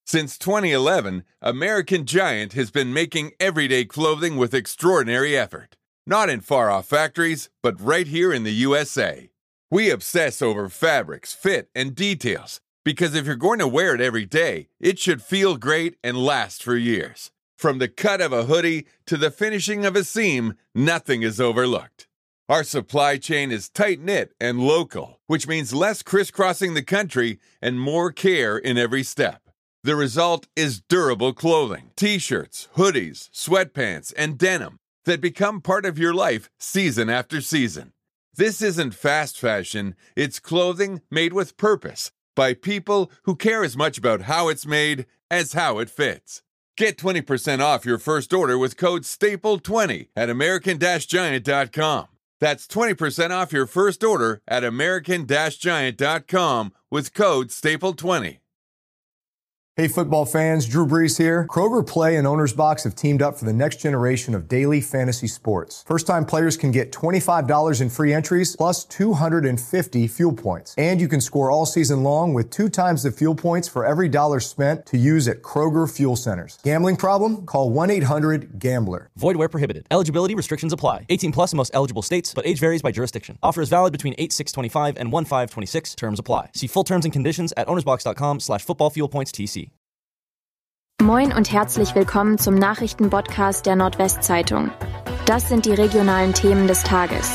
Since 2011, American Giant has been making everyday clothing with extraordinary effort. Not in far-off factories, but right here in the USA. We obsess over fabrics, fit, and details, because if you're going to wear it every day, it should feel great and last for years. From the cut of a hoodie to the finishing of a seam, nothing is overlooked. Our supply chain is tight-knit and local, which means less crisscrossing the country and more care in every step. The result is durable clothing, t-shirts, hoodies, sweatpants, and denim that become part of your life season after season. This isn't fast fashion, it's clothing made with purpose by people who care as much about how it's made as how it fits. Get 20% off your first order with code STAPLE20 at American-Giant.com. That's 20% off your first order at American-Giant.com with code STAPLE20. Hey football fans, Drew Brees here. Kroger Play and Owner's Box have teamed up for the next generation of daily fantasy sports. First-time players can get $25 in free entries plus 250 fuel points. And you can score all season long with 2 times the fuel points for every dollar spent to use at Kroger Fuel Centers. Gambling problem? Call 1-800-GAMBLER. Void where prohibited. Eligibility restrictions apply. 18 plus in most eligible states, but age varies by jurisdiction. Offer is valid between 8/6/25 and 1/5/26. Terms apply. See full terms and conditions at ownersbox.com/footballfuelpointstc. Moin und herzlich willkommen zum Nachrichtenpodcast der Nordwestzeitung. Das sind die regionalen Themen des Tages.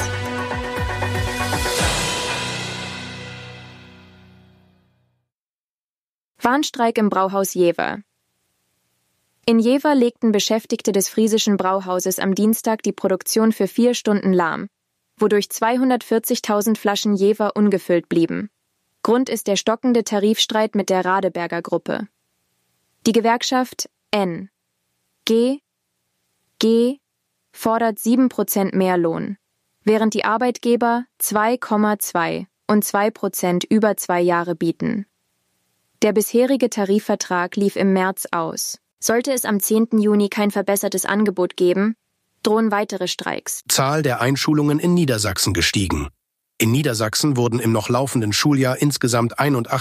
Warnstreik im Brauhaus Jever. In Jever legten Beschäftigte des Friesischen Brauhauses am Dienstag die Produktion für 4 Stunden lahm, wodurch 240.000 Flaschen Jever ungefüllt blieben. Grund ist der stockende Tarifstreit mit der Radeberger Gruppe. Die Gewerkschaft G fordert 7% mehr Lohn, während die Arbeitgeber 2,2 und 2% über 2 Jahre bieten. Der bisherige Tarifvertrag lief im März aus. Sollte es am 10. Juni kein verbessertes Angebot geben, drohen weitere Streiks. Zahl der Einschulungen in Niedersachsen gestiegen. In Niedersachsen wurden im noch laufenden Schuljahr insgesamt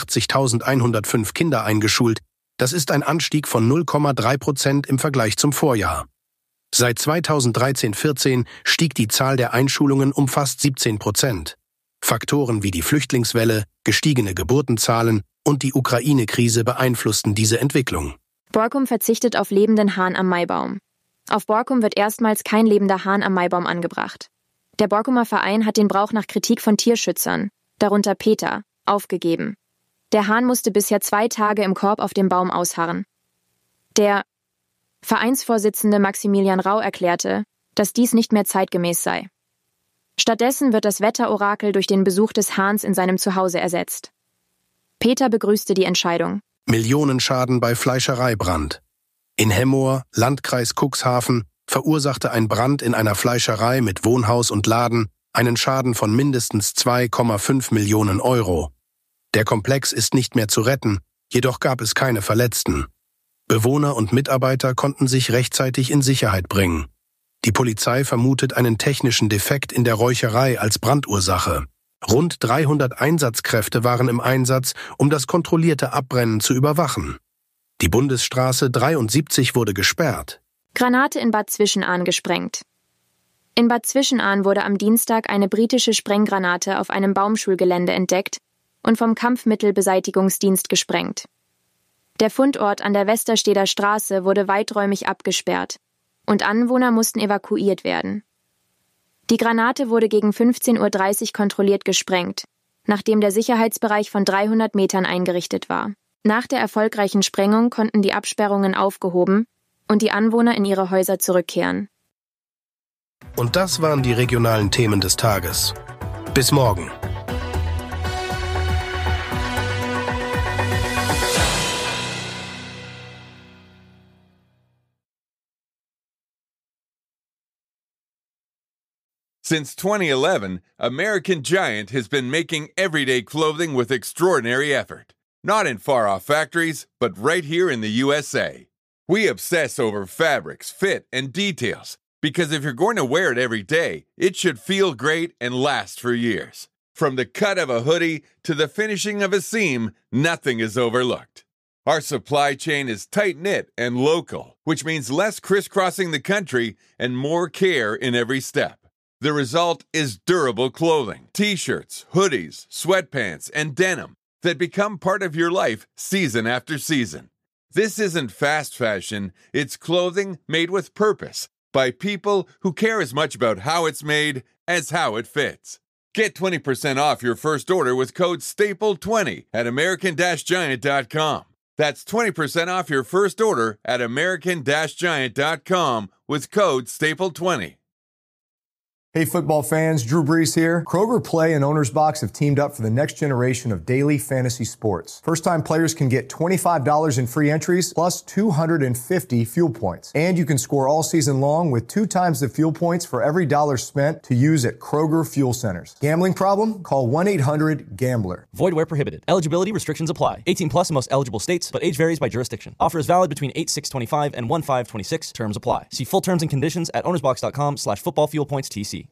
81.105 Kinder eingeschult. Das ist ein Anstieg von 0,3% im Vergleich zum Vorjahr. Seit 2013-14 stieg die Zahl der Einschulungen um fast 17%. Faktoren wie die Flüchtlingswelle, gestiegene Geburtenzahlen und die Ukraine-Krise beeinflussten diese Entwicklung. Borkum verzichtet auf lebenden Hahn am Maibaum. Auf Borkum wird erstmals kein lebender Hahn am Maibaum angebracht. Der Borkumer Verein hat den Brauch nach Kritik von Tierschützern, darunter Peter, aufgegeben. Der Hahn musste bisher 2 Tage im Korb auf dem Baum ausharren. Der Vereinsvorsitzende Maximilian Rau erklärte, dass dies nicht mehr zeitgemäß sei. Stattdessen wird das Wetterorakel durch den Besuch des Hahns in seinem Zuhause ersetzt. Peter begrüßte die Entscheidung. Millionenschaden bei Fleischereibrand. In Hemmoor, Landkreis Cuxhaven, verursachte ein Brand in einer Fleischerei mit Wohnhaus und Laden einen Schaden von mindestens 2,5 Millionen Euro. Der Komplex ist nicht mehr zu retten, jedoch gab es keine Verletzten. Bewohner und Mitarbeiter konnten sich rechtzeitig in Sicherheit bringen. Die Polizei vermutet einen technischen Defekt in der Räucherei als Brandursache. Rund 300 Einsatzkräfte waren im Einsatz, um das kontrollierte Abbrennen zu überwachen. Die Bundesstraße 73 wurde gesperrt. Granate in Bad Zwischenahn gesprengt. In Bad Zwischenahn wurde am Dienstag eine britische Sprenggranate auf einem Baumschulgelände entdeckt und vom Kampfmittelbeseitigungsdienst gesprengt. Der Fundort an der Westersteder Straße wurde weiträumig abgesperrt und Anwohner mussten evakuiert werden. Die Granate wurde gegen 15:30 Uhr kontrolliert gesprengt, nachdem der Sicherheitsbereich von 300 Metern eingerichtet war. Nach der erfolgreichen Sprengung konnten die Absperrungen aufgehoben und die Anwohner in ihre Häuser zurückkehren. Und das waren die regionalen Themen des Tages. Bis morgen. Since 2011, American Giant has been making everyday clothing with extraordinary effort. Not in far-off factories, but right here in the USA. We obsess over fabrics, fit, and details, because if you're going to wear it every day, it should feel great and last for years. From the cut of a hoodie to the finishing of a seam, nothing is overlooked. Our supply chain is tight-knit and local, which means less crisscrossing the country and more care in every step. The result is durable clothing, t-shirts, hoodies, sweatpants, and denim that become part of your life season after season. This isn't fast fashion, it's clothing made with purpose by people who care as much about how it's made as how it fits. Get 20% off your first order with code STAPLE20 at American-Giant.com. That's 20% off your first order at American-Giant.com with code STAPLE20. Hey football fans, Drew Brees here. Kroger Play and Owner's Box have teamed up for the next generation of daily fantasy sports. First-time players can get $25 in free entries plus 250 fuel points. And you can score all season long with 2 times the fuel points for every dollar spent to use at Kroger fuel centers. Gambling problem? Call 1-800-GAMBLER. Void where prohibited. Eligibility restrictions apply. 18 plus in most eligible states, but age varies by jurisdiction. Offer is valid between 8/6/25 and 1/5/26. Terms apply. See full terms and conditions at ownersbox.com/footballfuelpointstc.